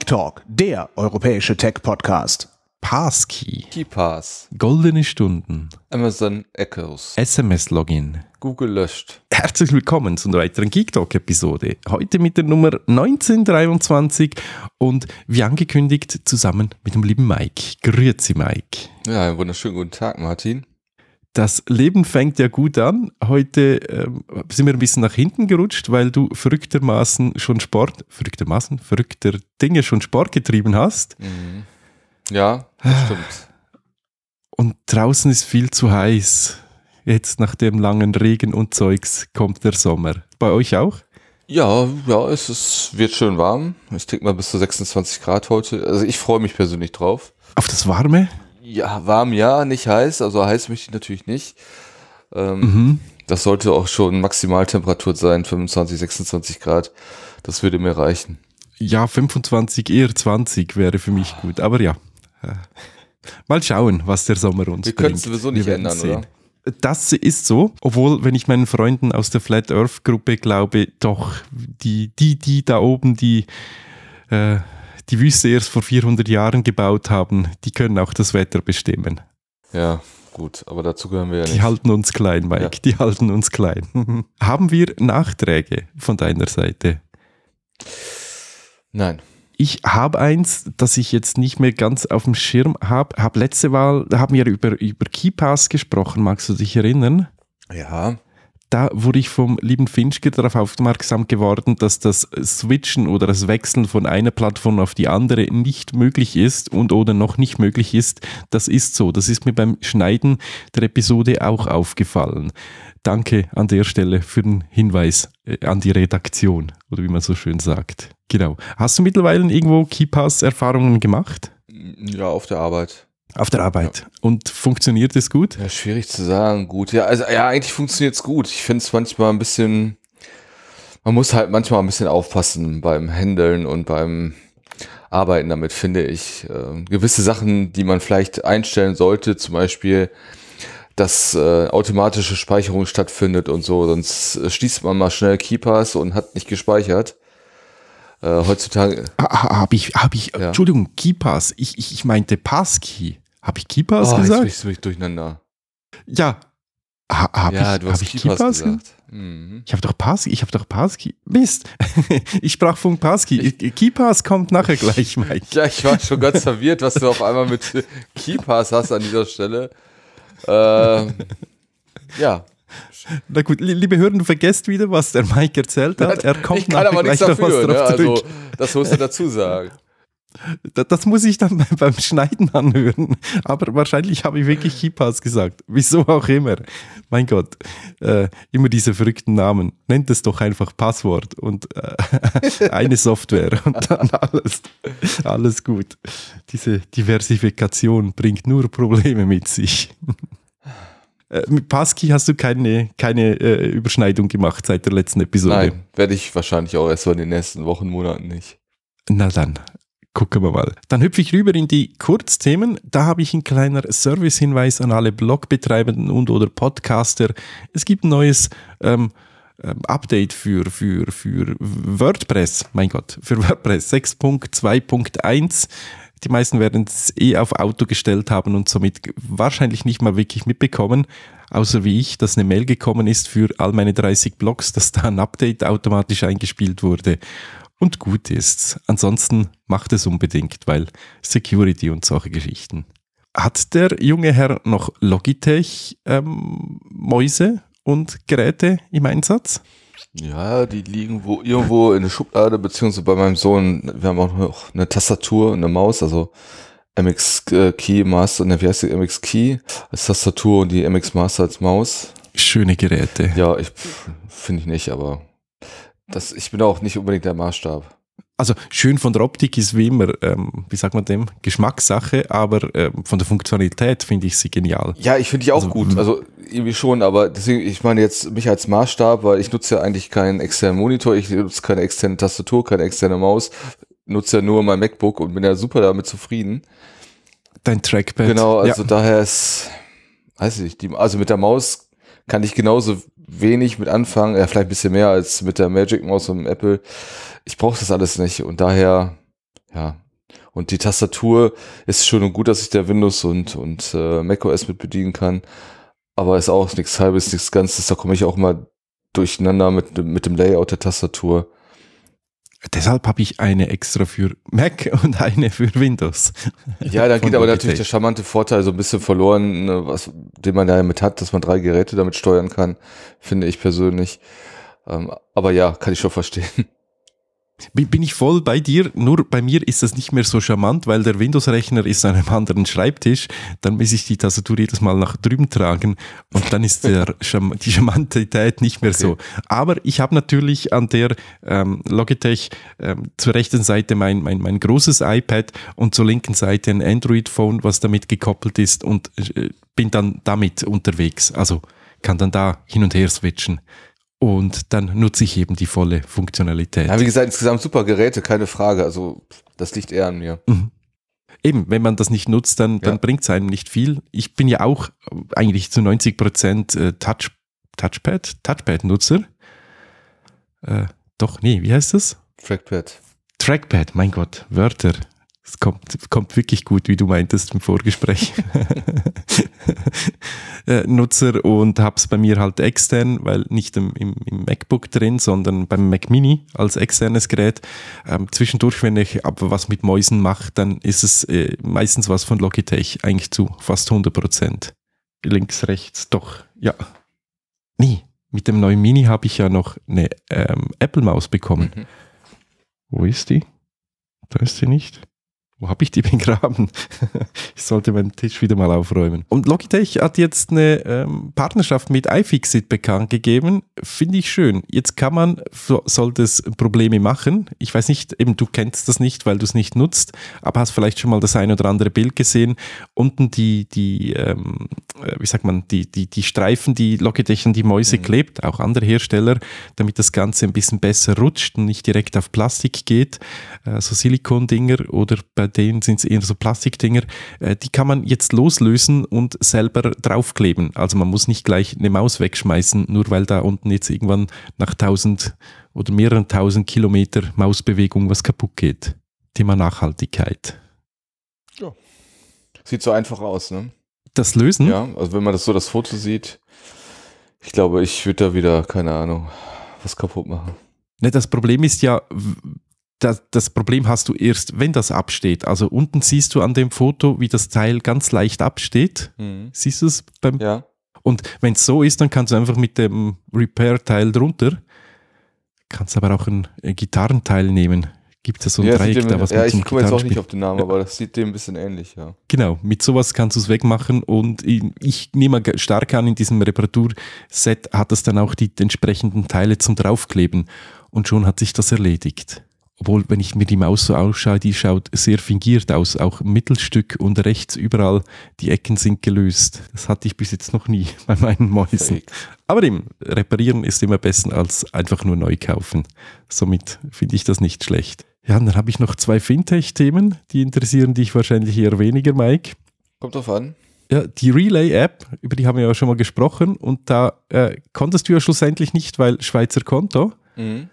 Geek Talk, der europäische Tech-Podcast. Passkey, KeyPass, Goldene Stunden, Amazon Echoes, SMS-Login. Google löscht. Herzlich willkommen zu einer weiteren Geek Talk-Episode. Heute mit der Nummer 1923 und wie angekündigt zusammen mit dem lieben Mike. Grüezi, Mike. Ja, einen wunderschönen guten Tag, Martin. Das Leben fängt ja gut an. Heute sind wir ein bisschen nach hinten gerutscht, weil du verrückter Dinge schon Sport getrieben hast. Mhm. Ja, das stimmt. Und draußen ist viel zu heiß. Jetzt nach dem langen Regen und Zeugs kommt der Sommer. Bei euch auch? Ja, es wird schön warm. Ich denke mal bis zu 26 Grad heute. Also ich freue mich persönlich drauf. Auf das Warme? Ja, warm ja, nicht heiß. Also heiß möchte ich natürlich nicht. Das sollte auch schon Maximaltemperatur sein, 25, 26 Grad. Das würde mir reichen. Ja, 25, eher 20 wäre für mich gut. Aber ja, mal schauen, was der Sommer uns bringt. Wir können es sowieso nicht ändern, oder? Das ist so, obwohl, wenn ich meinen Freunden aus der Flat Earth Gruppe glaube, doch, die da oben, die Wüste erst vor 400 Jahren gebaut haben, die können auch das Wetter bestimmen. Ja, gut, aber dazu gehören wir ja nicht. Die halten uns klein, Mike, ja. Die halten uns klein. Haben wir Nachträge von deiner Seite? Nein. Ich habe eins, das ich jetzt nicht mehr ganz auf dem Schirm habe. Letzte Mal, da haben wir über KeyPass gesprochen, magst du dich erinnern? Ja. Da wurde ich vom lieben Finchke darauf aufmerksam geworden, dass das Switchen oder das Wechseln von einer Plattform auf die andere nicht möglich ist oder noch nicht möglich ist. Das ist so. Das ist mir beim Schneiden der Episode auch aufgefallen. Danke an der Stelle für den Hinweis an die Redaktion, oder wie man so schön sagt. Genau. Hast du mittlerweile irgendwo KeyPass-Erfahrungen gemacht? Ja, auf der Arbeit. Auf der Arbeit. Ja. Und funktioniert es gut? Ja, schwierig zu sagen. Gut. Ja, also ja, eigentlich funktioniert es gut. Ich finde es manchmal ein bisschen, man muss halt manchmal ein bisschen aufpassen beim Handeln und beim Arbeiten damit, finde ich. Gewisse Sachen, die man vielleicht einstellen sollte, zum Beispiel, dass automatische Speicherung stattfindet und so, sonst schließt man mal schnell KeyPass und hat nicht gespeichert. Heutzutage. Habe ich, ja. Entschuldigung, KeyPass. Ich meinte Passkey. Habe ich KeyPass gesagt? Jetzt bin ich durcheinander. Ja. Du hast KeyPass gesagt. Mhm. Ich habe doch Passkey. Mist. Ich sprach von Passkey. KeyPass kommt nachher gleich, Mike. Ja, ich war schon ganz verwirrt, was du auf einmal mit KeyPass hast an dieser Stelle. Ja. Na gut, liebe Hörer, du vergesst wieder, was der Mike erzählt hat. Er kommt ich kann aber nichts dafür, ne? Also, das musst du dazu sagen. Das muss ich dann beim Schneiden anhören. Aber wahrscheinlich habe ich wirklich KeyPass gesagt. Wieso auch immer. Mein Gott, immer diese verrückten Namen. Nennt es doch einfach Passwort und eine Software und dann alles gut. Diese Diversifikation bringt nur Probleme mit sich. Mit Passkey hast du keine Überschneidung gemacht seit der letzten Episode? Nein, werde ich wahrscheinlich auch erst mal in den nächsten Wochen, Monaten nicht. Na dann, gucken wir mal. Dann hüpfe ich rüber in die Kurzthemen. Da habe ich einen kleinen Service-Hinweis an alle Blogbetreibenden und oder Podcaster. Es gibt ein neues Update für WordPress. Mein Gott, für WordPress 6.2.1. Die meisten werden es auf Auto gestellt haben und somit wahrscheinlich nicht mal wirklich mitbekommen, außer wie ich, dass eine Mail gekommen ist für all meine 30 Blogs, dass da ein Update automatisch eingespielt wurde. Und gut ist's. Ansonsten macht es unbedingt, weil Security und solche Geschichten. Hat der junge Herr noch Logitech Mäuse und Geräte im Einsatz? Ja, die liegen irgendwo in der Schublade, beziehungsweise bei meinem Sohn, wir haben auch noch eine Tastatur und eine Maus, also MX Key Master, wie heißt die MX Key als Tastatur und die MX Master als Maus. Schöne Geräte. Ja, finde ich nicht, aber ich bin auch nicht unbedingt der Maßstab. Also schön von der Optik ist wie immer, wie sagt man dem, Geschmackssache, aber von der Funktionalität finde ich sie genial. Ja, ich finde die auch gut, also irgendwie schon, aber deswegen, ich meine jetzt mich als Maßstab, weil ich nutze ja eigentlich keinen externen Monitor, ich nutze keine externe Tastatur, keine externe Maus, nutze ja nur mein MacBook und bin ja super damit zufrieden. Dein Trackpad. Genau, also daher ist, weiß ich nicht, also mit der Maus kann ich genauso wenig mit anfangen, vielleicht ein bisschen mehr als mit der Magic Maus und Apple. Ich brauche das alles nicht und daher ja. Und die Tastatur ist schon gut, dass ich da Windows und macOS mit bedienen kann. Aber ist auch nichts Halbes, nichts Ganzes. Da komme ich auch mal durcheinander mit dem Layout der Tastatur. Deshalb habe ich eine extra für Mac und eine für Windows. Ja, da geht aber natürlich der charmante Vorteil so ein bisschen verloren, ne, den man da mit hat, dass man 3 Geräte damit steuern kann, finde ich persönlich. Aber ja, kann ich schon verstehen. Bin ich voll bei dir, nur bei mir ist das nicht mehr so charmant, weil der Windows-Rechner ist an einem anderen Schreibtisch, dann muss ich die Tastatur jedes Mal nach drüben tragen und dann ist die Charmantität nicht mehr so. Aber ich habe natürlich an der Logitech zur rechten Seite mein großes iPad und zur linken Seite ein Android-Phone, was damit gekoppelt ist und bin dann damit unterwegs, also kann dann da hin und her switchen. Und dann nutze ich eben die volle Funktionalität. Ja, wie gesagt, insgesamt super Geräte, keine Frage. Also das liegt eher an mir. Mhm. Eben, wenn man das nicht nutzt, dann bringt es einem nicht viel. Ich bin ja auch eigentlich zu 90% Touchpad-Nutzer. Wie heißt das? Trackpad, mein Gott, Wörter. Es kommt wirklich gut, wie du meintest im Vorgespräch. Nutzer und habe es bei mir halt extern, weil nicht im MacBook drin, sondern beim Mac Mini als externes Gerät. Zwischendurch, wenn ich aber was mit Mäusen mache, dann ist es meistens was von Logitech, eigentlich zu fast 100%. Links, rechts, doch, ja. Nee, mit dem neuen Mini habe ich ja noch eine Apple-Maus bekommen. Mhm. Wo ist die? Da ist sie nicht. Wo habe ich die begraben? Ich sollte meinen Tisch wieder mal aufräumen. Und Logitech hat jetzt eine Partnerschaft mit iFixit bekannt gegeben. Finde ich schön. Jetzt soll das Probleme machen. Ich weiß nicht, eben du kennst das nicht, weil du es nicht nutzt, aber hast vielleicht schon mal das ein oder andere Bild gesehen. Unten die Streifen, die Logitech an die Mäuse klebt, auch andere Hersteller, damit das Ganze ein bisschen besser rutscht und nicht direkt auf Plastik geht. So Silikondinger oder bei denen sind es eher so Plastikdinger, die kann man jetzt loslösen und selber draufkleben. Also man muss nicht gleich eine Maus wegschmeißen, nur weil da unten jetzt irgendwann nach 1000 oder mehreren 1000 Kilometer Mausbewegung was kaputt geht. Thema Nachhaltigkeit. Ja. Sieht so einfach aus, ne? Das Lösen? Ja, also wenn man das Foto sieht, ich glaube, ich würde da wieder, keine Ahnung, was kaputt machen. Ne, das Problem ist ja, das Problem hast du erst, wenn das absteht. Also unten siehst du an dem Foto, wie das Teil ganz leicht absteht. Mhm. Siehst du es? Ja. Und wenn es so ist, dann kannst du einfach mit dem Repair-Teil drunter, kannst aber auch ein Gitarrenteil nehmen. Gibt es so ein Dreieck da, was man zum Gitarren ich komme jetzt auch nicht auf den Namen, aber das sieht dem ein bisschen ähnlich, ja. Genau, mit sowas kannst du es wegmachen und ich nehme mal stark an, in diesem Reparaturset hat es dann auch die entsprechenden Teile zum Draufkleben und schon hat sich das erledigt. Obwohl, wenn ich mir die Maus so ausschaue, die schaut sehr fingiert aus. Auch Mittelstück und rechts überall, die Ecken sind gelöst. Das hatte ich bis jetzt noch nie bei meinen Mäusen. Aber eben, reparieren ist immer besser als einfach nur neu kaufen. Somit finde ich das nicht schlecht. Ja, und dann habe ich noch 2 Fintech-Themen, die interessieren dich wahrscheinlich eher weniger, Mike. Kommt drauf an. Ja, die Relay-App, über die haben wir ja schon mal gesprochen und da konntest du ja schlussendlich nicht, weil Schweizer Konto. Mhm.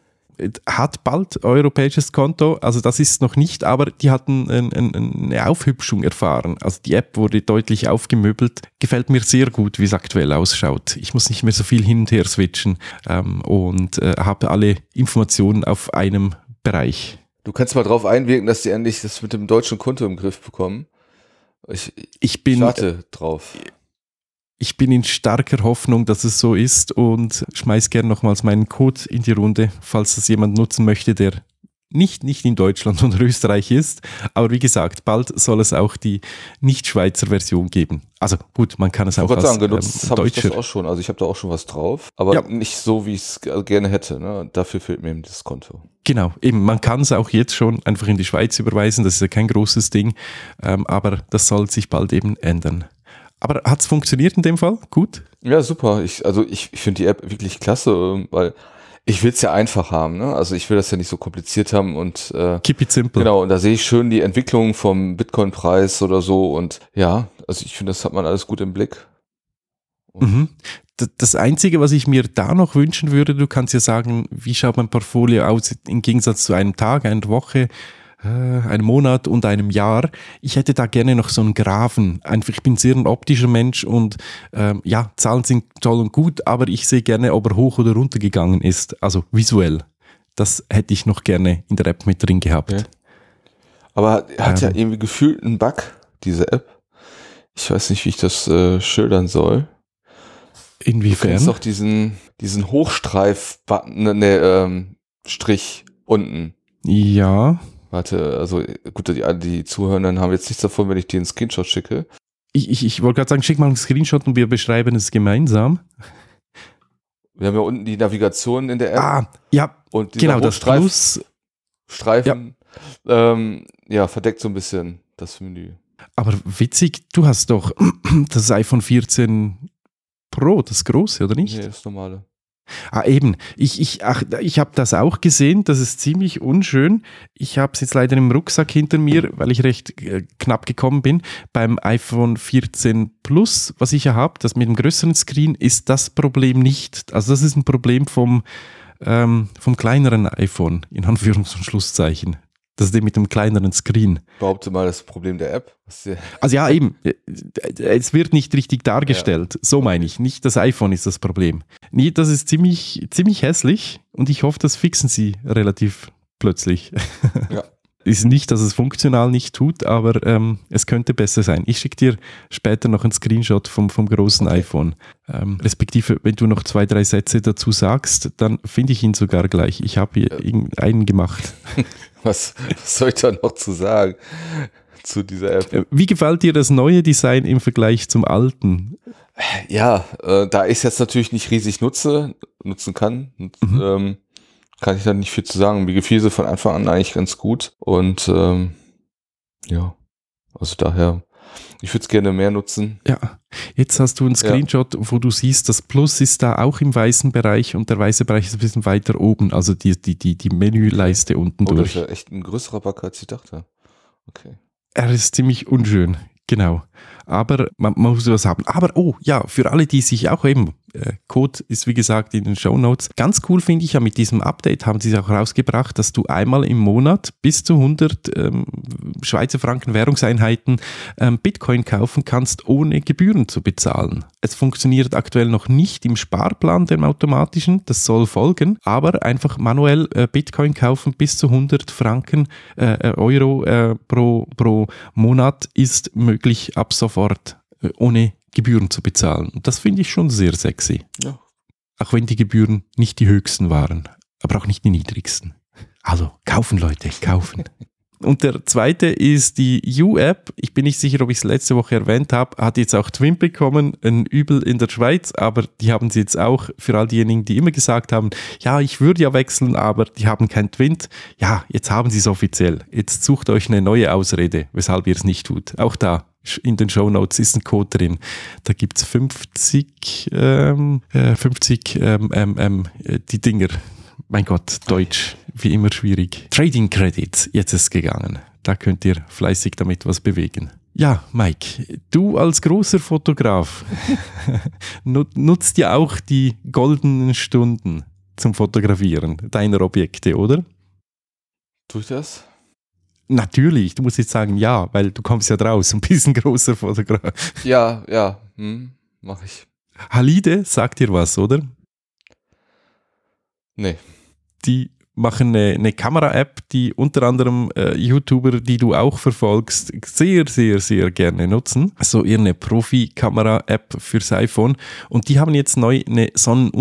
Hat bald europäisches Konto, also das ist noch nicht, aber die hatten eine Aufhübschung erfahren. Also die App wurde deutlich aufgemöbelt. Gefällt mir sehr gut, wie es aktuell ausschaut. Ich muss nicht mehr so viel hin und her switchen und habe alle Informationen auf einem Bereich. Du kannst mal drauf einwirken, dass die endlich das mit dem deutschen Konto im Griff bekommen. Ich warte drauf. Ich bin in starker Hoffnung, dass es so ist und schmeiß gern nochmals meinen Code in die Runde, falls das jemand nutzen möchte, der nicht in Deutschland oder Österreich ist. Aber wie gesagt, bald soll es auch die Nicht-Schweizer Version geben. Also gut, man kann es auch als genutzt habe ich das auch schon. Also ich habe da auch schon was drauf, aber nicht so, wie ich es gerne hätte. Ne? Dafür fehlt mir eben das Konto. Genau, eben, man kann es auch jetzt schon einfach in die Schweiz überweisen. Das ist ja kein großes Ding, aber das soll sich bald eben ändern. Aber hat es funktioniert in dem Fall? Gut? Ja, super. Ich finde die App wirklich klasse, weil ich will es ja einfach haben. Ne? Also ich will das ja nicht so kompliziert haben und keep it simple. Genau, und da sehe ich schön die Entwicklung vom Bitcoin-Preis oder so und ja, also ich finde, das hat man alles gut im Blick. Mhm. Das Einzige, was ich mir da noch wünschen würde, du kannst ja sagen, wie schaut mein Portfolio aus im Gegensatz zu einem Tag, einer Woche, einem Monat und einem Jahr. Ich hätte da gerne noch so einen Graphen. Einfach, ich bin sehr ein optischer Mensch und ja, Zahlen sind toll und gut, aber ich sehe gerne, ob er hoch oder runter gegangen ist. Also visuell. Das hätte ich noch gerne in der App mit drin gehabt. Okay. Aber hat ja irgendwie gefühlt einen Bug, diese App. Ich weiß nicht, wie ich das schildern soll. Inwiefern? Du kennst doch diesen Hochstreif-Button, Strich unten. Ja. Warte, also gut, die Zuhörenden haben jetzt nichts davon, wenn ich dir einen Screenshot schicke. Ich wollte gerade sagen, schick mal einen Screenshot und wir beschreiben es gemeinsam. Wir haben ja unten die Navigation in der App. Ja, und dieser genau, das Plus. Streifen, verdeckt so ein bisschen das Menü. Aber witzig, du hast doch das iPhone 14 Pro, das große, oder nicht? Nee, das normale. Eben. Ich habe das auch gesehen, das ist ziemlich unschön. Ich habe es jetzt leider im Rucksack hinter mir, weil ich recht knapp gekommen bin. Beim iPhone 14 Plus, was ich ja habe, das mit dem größeren Screen, ist das Problem nicht. Also das ist ein Problem vom kleineren iPhone, in Anführungs- und Schlusszeichen. Das ist mit dem kleineren Screen. Behaupte mal, das Problem der App. Also ja, eben. Es wird nicht richtig dargestellt. Ja. So meine ich. Nicht das iPhone ist das Problem. Nee, das ist ziemlich hässlich und ich hoffe, das fixen sie relativ plötzlich. Ja. Ist nicht, dass es funktional nicht tut, aber es könnte besser sein. Ich schicke dir später noch einen Screenshot vom großen iPhone. Respektive, wenn du noch 2, 3 Sätze dazu sagst, dann finde ich ihn sogar gleich. Ich habe hier einen gemacht. Was soll ich da noch zu sagen zu dieser App? Wie gefällt dir das neue Design im Vergleich zum alten? Ja, da ich es jetzt natürlich nicht riesig nutzen kann, kann ich da nicht viel zu sagen. Mir gefiel sie von Anfang an eigentlich ganz gut und also daher, ich würde es gerne mehr nutzen. Ja, jetzt hast du einen Screenshot, wo du siehst, das Plus ist da auch im weißen Bereich und der weiße Bereich ist ein bisschen weiter oben, also die Menüleiste unten durch. Das ist ja echt ein größerer Bug, als ich dachte. Okay. Er ist ziemlich unschön, genau. Aber man muss was haben. Aber für alle, die sich auch eben, Code ist wie gesagt in den Shownotes. Ganz cool finde ich ja, mit diesem Update haben sie es auch rausgebracht, dass du einmal im Monat bis zu 100 Schweizer Franken Währungseinheiten Bitcoin kaufen kannst, ohne Gebühren zu bezahlen. Es funktioniert aktuell noch nicht im Sparplan, dem automatischen, das soll folgen, aber einfach manuell Bitcoin kaufen bis zu 100 Franken Euro pro Monat ist möglich ab sofort, ohne Gebühren zu bezahlen. Und das finde ich schon sehr sexy. Ja. Auch wenn die Gebühren nicht die höchsten waren, aber auch nicht die niedrigsten. Also kaufen, Leute, kaufen. Und der zweite ist die U-App. Ich bin nicht sicher, ob ich es letzte Woche erwähnt habe. Hat jetzt auch Twint bekommen, ein Übel in der Schweiz, aber die haben sie jetzt auch für all diejenigen, die immer gesagt haben, ja, ich würde ja wechseln, aber die haben kein Twint. Ja, jetzt haben sie es offiziell. Jetzt sucht euch eine neue Ausrede, weshalb ihr es nicht tut. Auch da in den Shownotes ist ein Code drin. Da gibt es 50 die Dinger. Mein Gott, Deutsch, wie immer schwierig. Trading Credits, jetzt ist es gegangen. Da könnt ihr fleißig damit was bewegen. Ja, Mike, du als großer Fotograf nutzt ja auch die goldenen Stunden zum Fotografieren deiner Objekte, oder? Tue ich das? Natürlich, du musst jetzt sagen ja, weil du kommst ja draus und bist ein großer Fotograf. Ja, mache ich. Halide sagt dir was, oder? Nee. Die machen eine Kamera-App, die unter anderem YouTuber, die du auch verfolgst, sehr, sehr, sehr gerne nutzen. So eine Profi-Kamera-App fürs iPhone. Und die haben jetzt neu eine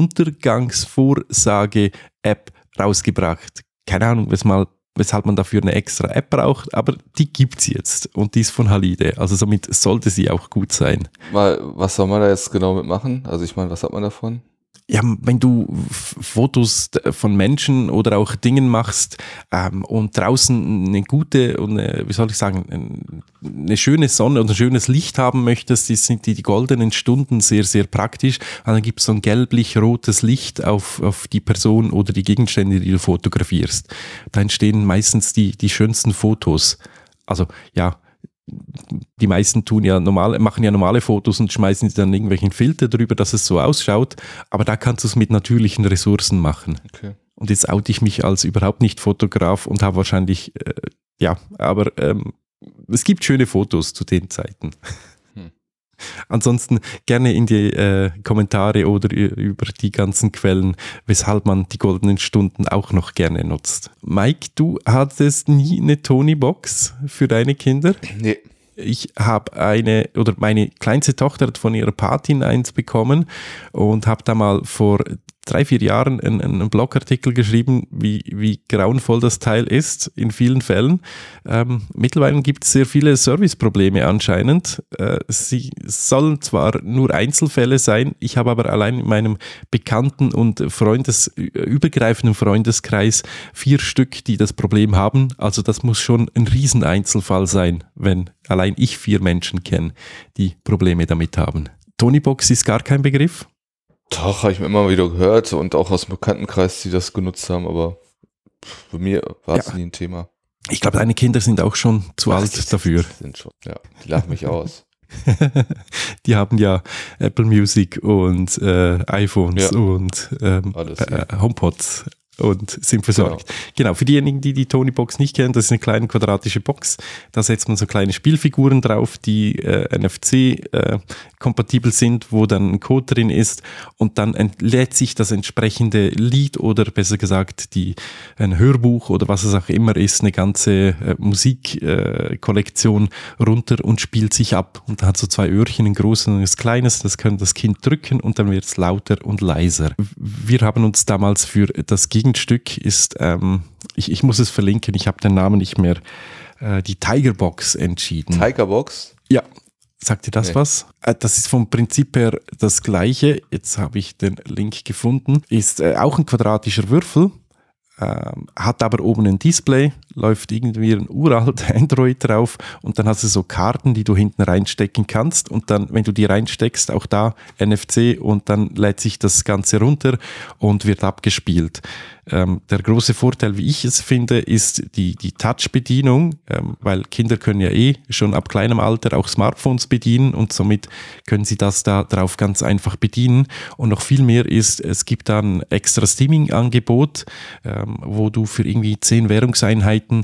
Sonnenuntergangsvorsage-App rausgebracht. Keine Ahnung, weshalb man dafür eine extra App braucht, aber die gibt's jetzt und die ist von Halide, also somit sollte sie auch gut sein. Was soll man da jetzt genau mitmachen? Also ich meine, was hat man davon? Ja, wenn du Fotos von Menschen oder auch Dingen machst und draußen eine gute und eine schöne Sonne und ein schönes Licht haben möchtest, sind die goldenen Stunden sehr, sehr praktisch. Und dann gibt es so ein gelblich-rotes Licht auf die Person oder die Gegenstände, die du fotografierst. Da entstehen meistens die schönsten Fotos. Also ja, die meisten machen ja normale Fotos und schmeißen dann irgendwelchen Filter drüber, dass es so ausschaut, aber da kannst du es mit natürlichen Ressourcen machen. Okay. Und jetzt oute ich mich als überhaupt nicht Fotograf und habe wahrscheinlich Ja, aber es gibt schöne Fotos zu den Zeiten. Ansonsten gerne in die Kommentare oder über die ganzen Quellen, weshalb man die goldenen Stunden auch noch gerne nutzt. Mike, du hattest nie eine Tonybox für deine Kinder? Nee. Ich habe meine kleinste Tochter hat von ihrer Patin eins bekommen und habe da mal vor 3-4 Jahren einen Blogartikel geschrieben, wie grauenvoll das Teil ist in vielen Fällen. Mittlerweile gibt es sehr viele Serviceprobleme anscheinend. Sie sollen zwar nur Einzelfälle sein, ich habe aber allein in meinem bekannten und übergreifenden Freundeskreis 4 Stück, die das Problem haben. Also das muss schon ein Rieseneinzelfall sein, wenn allein ich 4 Menschen kenne, die Probleme damit haben. Tonybox ist gar kein Begriff? Doch, habe ich mir immer wieder gehört und auch aus dem Bekanntenkreis, die das genutzt haben, aber bei mir war es nie ein Thema. Ich glaube, deine Kinder sind auch schon zu alt dafür. Sind schon, ja. Die lachen mich aus. Die haben ja Apple Music und iPhones und HomePods und sind versorgt. Genau, für diejenigen, die Tonybox nicht kennen, das ist eine kleine quadratische Box. Da setzt man so kleine Spielfiguren drauf, die NFC-kompatibel sind, wo dann ein Code drin ist und dann lädt sich das entsprechende Lied oder besser gesagt ein Hörbuch oder was es auch immer ist, eine ganze Musikkollektion runter und spielt sich ab. Und da hat so 2 Öhrchen, ein großes und ein kleines, das kann das Kind drücken und dann wird es lauter und leiser. Wir haben uns damals für das Gegenstück ist, ich muss es verlinken, ich habe den Namen nicht mehr, die Tigerbox entschieden. Tigerbox? Ja. Sagt dir das was? Das ist vom Prinzip her das Gleiche. Jetzt habe ich den Link gefunden. Ist auch ein quadratischer Würfel, hat aber oben ein Display, läuft irgendwie ein uralter Android drauf und dann hast du so Karten, die du hinten reinstecken kannst und dann, wenn du die reinsteckst, auch da NFC und dann lädt sich das Ganze runter und wird abgespielt. Der große Vorteil, wie ich es finde, ist die Touch-Bedienung, weil Kinder können ja schon ab kleinem Alter auch Smartphones bedienen und somit können sie das da drauf ganz einfach bedienen. Und noch viel mehr ist, es gibt da ein extra Streaming-Angebot, wo du für irgendwie 10 Währungseinheiten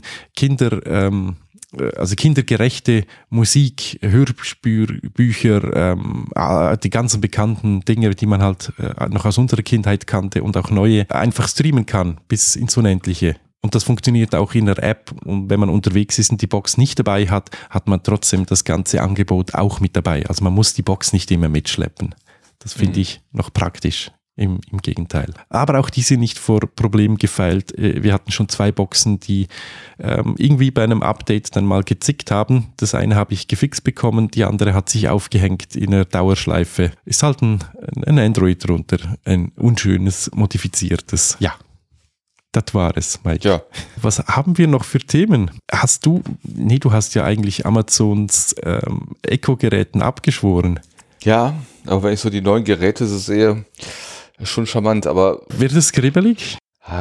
kindergerechte Musik, Hörbücher, die ganzen bekannten Dinge, die man halt noch aus unserer Kindheit kannte und auch neue, einfach streamen kann bis ins Unendliche. Und das funktioniert auch in der App und wenn man unterwegs ist und die Box nicht dabei hat, hat man trotzdem das ganze Angebot auch mit dabei. Also man muss die Box nicht immer mitschleppen. Das finde ich noch praktisch. Im Gegenteil. Aber auch diese nicht vor Problemen gefeilt. Wir hatten schon 2 Boxen, die irgendwie bei einem Update dann mal gezickt haben. Das eine habe ich gefixt bekommen, die andere hat sich aufgehängt in einer Dauerschleife. Ist halt ein Android drunter, ein unschönes, modifiziertes. Ja, das war es, Mike. Ja. Was haben wir noch für Themen? Du hast ja eigentlich Amazons Echo-Geräten abgeschworen. Ja, aber wenn ich so die neuen Geräte so sehe, schon charmant, aber... Wird es kribbelig?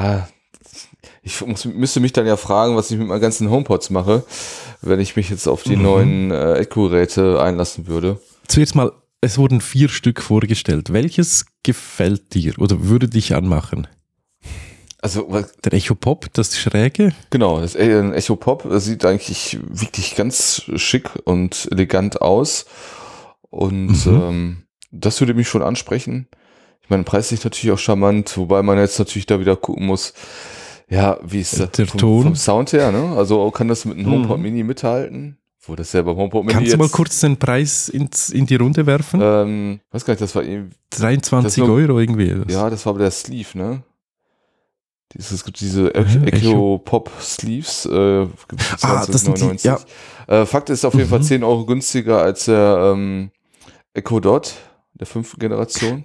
Ich müsste mich dann ja fragen, was ich mit meinen ganzen HomePods mache, wenn ich mich jetzt auf die neuen Echo-Geräte einlassen würde. Zuerst mal, es wurden 4 Stück vorgestellt. Welches gefällt dir oder würde dich anmachen? Also der Echo Pop, das Schräge? Genau, das Echo Pop, das sieht eigentlich wirklich ganz schick und elegant aus. Und das würde mich schon ansprechen. Ich meine, preislich natürlich auch charmant, wobei man jetzt natürlich da wieder gucken muss, ja, wie ist das vom Sound her, ne? Also kann das mit einem HomePod Mini mithalten? Wo das selber HomePod Mini Kannst du mal kurz den Preis in die Runde werfen? Weiß gar nicht, das war irgendwie 23 Euro irgendwie. Ja, das war aber der Sleeve, ne? Es gibt diese Echo Pop Sleeves, gibt es 20,99. Ja. Fakt ist auf jeden Fall 10 Euro günstiger als der Echo Dot, der 5. Generation.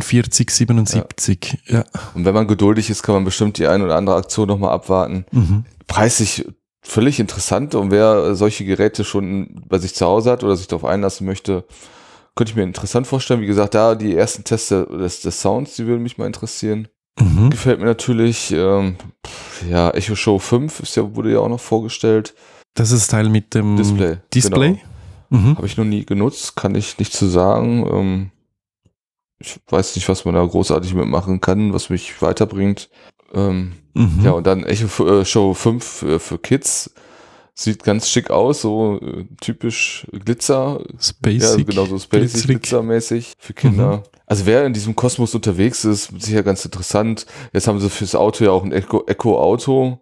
49,77, ja. Und wenn man geduldig ist, kann man bestimmt die eine oder andere Aktion nochmal abwarten. Preislich völlig interessant und wer solche Geräte schon bei sich zu Hause hat oder sich darauf einlassen möchte, könnte ich mir interessant vorstellen. Wie gesagt, da die ersten Tests des Sounds, die würden mich mal interessieren. Gefällt mir natürlich, Echo Show 5 wurde ja auch noch vorgestellt. Das ist das Teil mit dem Display? Genau. Habe ich noch nie genutzt, kann ich nicht zu sagen. Ich weiß nicht, was man da großartig mitmachen kann, was mich weiterbringt. Ja, und dann Echo Show 5 für Kids. Sieht ganz schick aus, so typisch Glitzer. Spacig. Ja, genau so spacig, glitzermäßig für Kinder. Also wer in diesem Kosmos unterwegs ist, sicher ganz interessant. Jetzt haben sie fürs Auto ja auch ein Eco-Auto.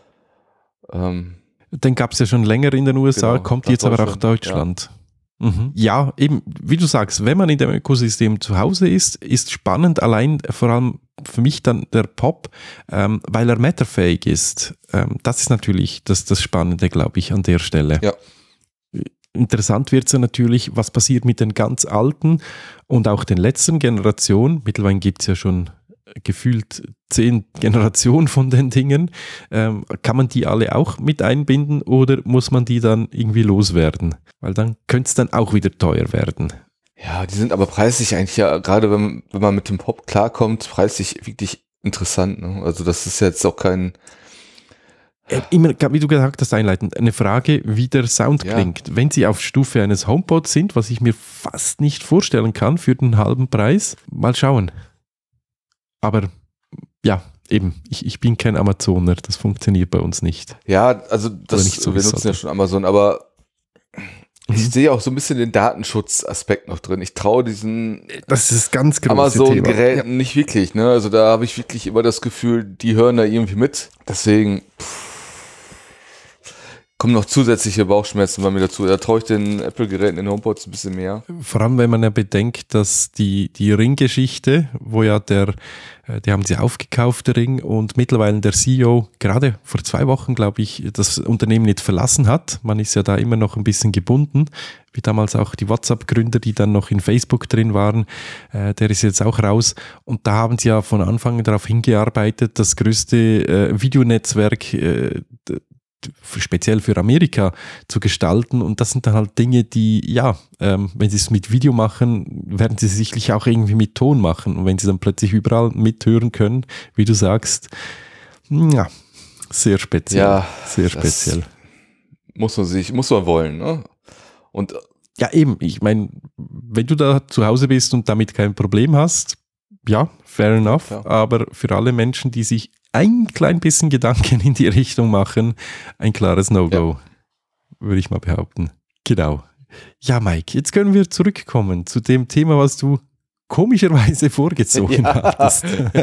Den gab es ja schon länger in den USA, Genau, kommt jetzt aber auch Deutschland. Ja, eben, wie du sagst, wenn man in dem Ökosystem zu Hause ist spannend, allein vor allem für mich dann der Pop, weil er matterfähig ist. Das ist natürlich das Spannende, glaube ich, an der Stelle. Ja. Interessant wird es ja natürlich, was passiert mit den ganz alten und auch den letzten Generationen. Mittlerweile gibt es ja schon gefühlt 10 Generationen von den Dingen. Kann man die alle auch mit einbinden oder muss man die dann irgendwie loswerden? Weil dann könnte es dann auch wieder teuer werden. Ja, die sind aber preislich eigentlich ja, gerade wenn man mit dem Pop klarkommt, preislich wirklich interessant. Ne? Also das ist jetzt auch kein... Immer, wie du gesagt hast, einleitend, eine Frage, wie der Sound klingt. Wenn sie auf Stufe eines HomePod sind, was ich mir fast nicht vorstellen kann für den halben Preis, mal schauen. Aber ja, eben, ich bin kein Amazoner, das funktioniert bei uns nicht. Ja, also wir nutzen ja schon Amazon, aber ich sehe auch so ein bisschen den Datenschutzaspekt noch drin. Ich traue diesen das ist ganz große Amazon-Geräten nicht wirklich. Ne? Also da habe ich wirklich immer das Gefühl, die hören da irgendwie mit. Deswegen kommen noch zusätzliche Bauchschmerzen bei mir dazu. Da traue ich den Apple-Geräten, den HomePods ein bisschen mehr. Vor allem, wenn man ja bedenkt, dass die Ring-Geschichte, wo ja die haben sie aufgekauft, der Ring, und mittlerweile der CEO gerade vor 2 Wochen, glaube ich, das Unternehmen nicht verlassen hat. Man ist ja da immer noch ein bisschen gebunden, wie damals auch die WhatsApp-Gründer, die dann noch in Facebook drin waren. Der ist jetzt auch raus. Und da haben sie ja von Anfang darauf hingearbeitet, das größte Videonetzwerk speziell für Amerika zu gestalten, und das sind dann halt Dinge, die, wenn sie es mit Video machen, werden sie sicherlich auch irgendwie mit Ton machen, und wenn sie dann plötzlich überall mithören können, wie du sagst, ja, sehr speziell. Ja, sehr speziell. Muss man wollen, ne? Und ja, eben, ich meine, wenn du da zu Hause bist und damit kein Problem hast, ja, fair enough, aber für alle Menschen, die sich ein klein bisschen Gedanken in die Richtung machen, ein klares No-Go, würde ich mal behaupten. Genau. Ja, Mike, jetzt können wir zurückkommen zu dem Thema, was du komischerweise vorgezogen hattest.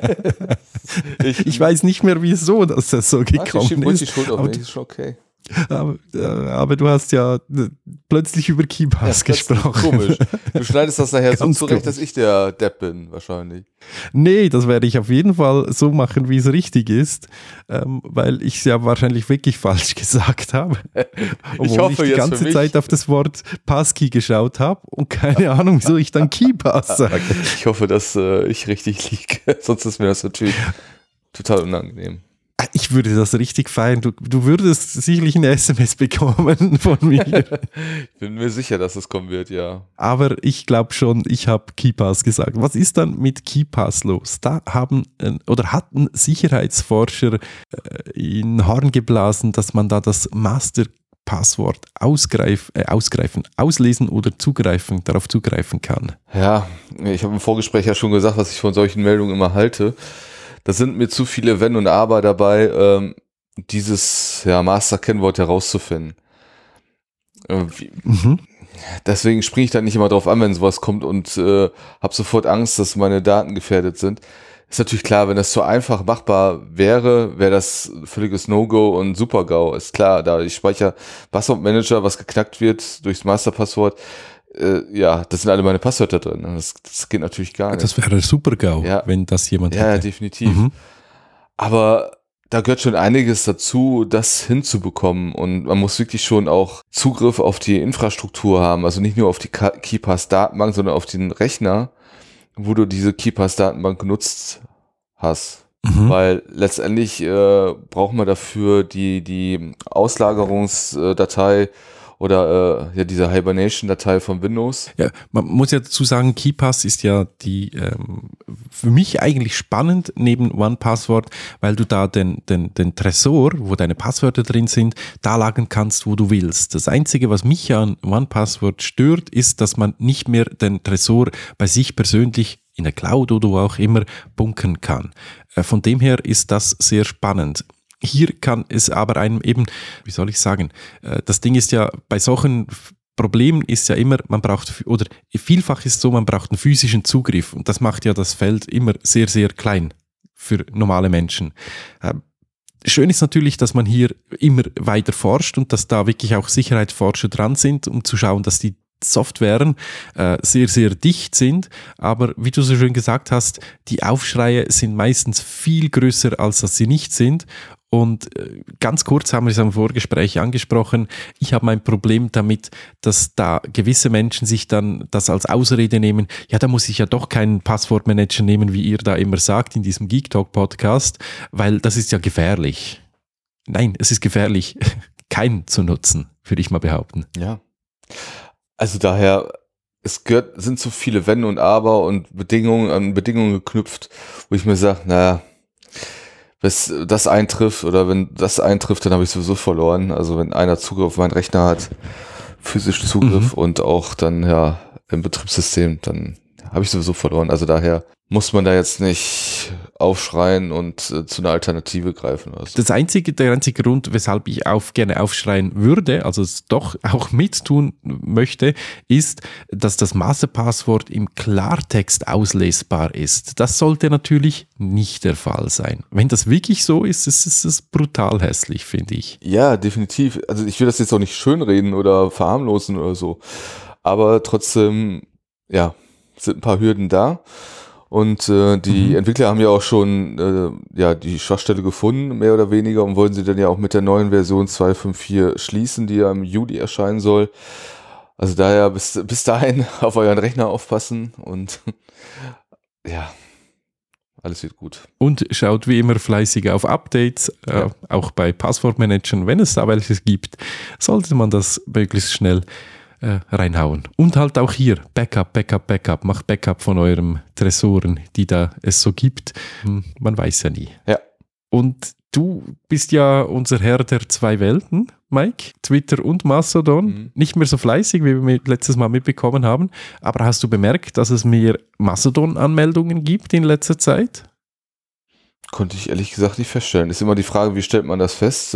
Ich weiß nicht mehr, wieso das so gekommen ist. Die Schuld auf mich, ist schon okay. Aber du hast ja plötzlich über KeePass gesprochen. Komisch. Du schneidest das nachher so zurecht, komisch, dass ich der Depp bin, wahrscheinlich. Nee, das werde ich auf jeden Fall so machen, wie es richtig ist, weil ich es ja wahrscheinlich wirklich falsch gesagt habe. Obwohl ich die ganze Zeit auf das Wort Passkey geschaut habe und keine Ahnung, wieso ich dann KeePass sage. Ich hoffe, dass ich richtig liege, sonst ist mir das natürlich total unangenehm. Ich würde das richtig feiern. Du würdest sicherlich eine SMS bekommen von mir. Ich bin mir sicher, dass es kommen wird, ja. Aber ich glaube schon, ich habe KeePass gesagt. Was ist dann mit KeePass los? Da hatten Sicherheitsforscher in Horn geblasen, dass man da das Masterpasswort auslesen oder darauf zugreifen kann. Ja, ich habe im Vorgespräch ja schon gesagt, was ich von solchen Meldungen immer halte. Da sind mir zu viele Wenn und Aber dabei, dieses Master-Kennwort herauszufinden. Deswegen springe ich da nicht immer drauf an, wenn sowas kommt, und habe sofort Angst, dass meine Daten gefährdet sind. Ist natürlich klar, wenn das so einfach machbar wäre das völliges No-Go und Super-GAU. Ist klar, da ich speichere Passwortmanager, was geknackt wird durchs Masterpasswort, das sind alle meine Passwörter drin. Das geht natürlich gar nicht. Das wäre Super-GAU, wenn das jemand hätte. Ja, definitiv. Aber da gehört schon einiges dazu, das hinzubekommen, und man muss wirklich schon auch Zugriff auf die Infrastruktur haben, also nicht nur auf die KeePass-Datenbank, sondern auf den Rechner, wo du diese KeePass-Datenbank genutzt hast. Weil letztendlich braucht man dafür die Auslagerungsdatei oder diese Hibernation-Datei von Windows. Ja, man muss ja dazu sagen, KeePass ist ja die für mich eigentlich spannend neben OnePassword, weil du da den Tresor, wo deine Passwörter drin sind, da lagern kannst, wo du willst. Das Einzige, was mich an OnePassword stört, ist, dass man nicht mehr den Tresor bei sich persönlich in der Cloud oder wo auch immer bunkern kann. Von dem her ist das sehr spannend. Hier kann es aber einem eben, wie soll ich sagen, das Ding ist ja, bei solchen Problemen ist ja immer, man braucht, oder vielfach ist es so, man braucht einen physischen Zugriff und das macht ja das Feld immer sehr, sehr klein für normale Menschen. Schön ist natürlich, dass man hier immer weiter forscht und dass da wirklich auch Sicherheitsforscher dran sind, um zu schauen, dass die Softwaren sehr, sehr dicht sind, aber wie du so schön gesagt hast, die Aufschreie sind meistens viel größer, als dass sie nicht sind. Und ganz kurz haben wir es am Vorgespräch angesprochen, ich habe mein Problem damit, dass da gewisse Menschen sich dann das als Ausrede nehmen, ja, da muss ich ja doch keinen Passwortmanager nehmen, wie ihr da immer sagt in diesem Geek Talk Podcast, weil das ist ja gefährlich. Nein, es ist gefährlich, keinen zu nutzen, würde ich mal behaupten. Ja. Also daher, sind so viele Wenn und Aber und an Bedingungen geknüpft, wo ich mir sage, naja, bis das eintrifft oder wenn das eintrifft, dann habe ich sowieso verloren. Also wenn einer Zugriff auf meinen Rechner hat, physisch Zugriff und auch dann ja im Betriebssystem, dann habe ich sowieso verloren. Also daher muss man da jetzt nicht aufschreien und zu einer Alternative greifen. Also. Der einzige Grund, weshalb ich gerne aufschreien würde, also es doch auch mittun möchte, ist, dass das Masterpasswort im Klartext auslesbar ist. Das sollte natürlich nicht der Fall sein. Wenn das wirklich so ist, ist es brutal hässlich, finde ich. Ja, definitiv. Also ich will das jetzt auch nicht schönreden oder verharmlosen oder so, aber trotzdem, ja, sind ein paar Hürden da. Und die Entwickler haben ja auch schon die Schwachstelle gefunden, mehr oder weniger, und wollen sie dann ja auch mit der neuen Version 2.5.4 schließen, die ja im Juli erscheinen soll. Also daher bis dahin auf euren Rechner aufpassen und ja, alles wird gut. Und schaut wie immer fleißig auf Updates, auch bei Passwortmanagern, wenn es da welches gibt, sollte man das möglichst schnell reinhauen. Und halt auch hier, Backup, macht Backup von euren Tresoren, die da es so gibt. Man weiß ja nie. Ja. Und du bist ja unser Herr der zwei Welten, Mike, Twitter und Mastodon. Nicht mehr so fleißig, wie wir letztes Mal mitbekommen haben, aber hast du bemerkt, dass es mehr Mastodon-Anmeldungen gibt in letzter Zeit? Konnte ich ehrlich gesagt nicht feststellen. Ist immer die Frage, wie stellt man das fest?